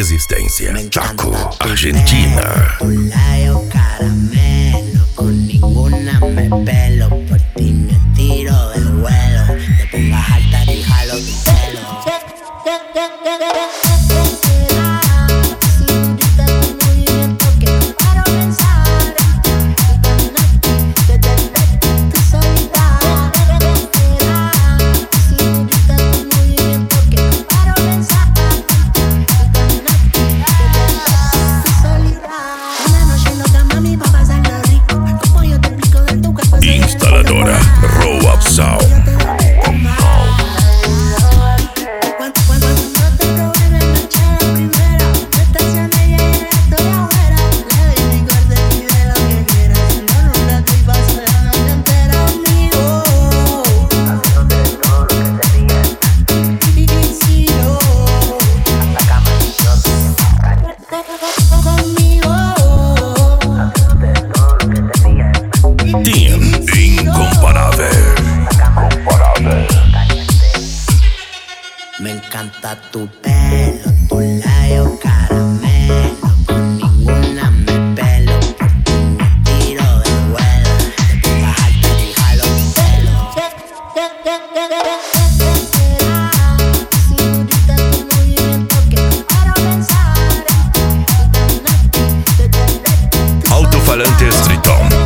Resistencia, Chaco, Argentina. Un layo caramelo, con ninguna me pelo. Por ti me tiro del vuelo. Te pongas alta y jalo tu pelo. Instaladora Row Up Sound. Me encanta tu pelo, tu layo caramelo. Con ninguna me pelo, por ti me tiro del vuelo. Te pongas alta y jalo tu pelo. Cinturita, tu movimiento que no paro pensar. Alto-falante Tritón.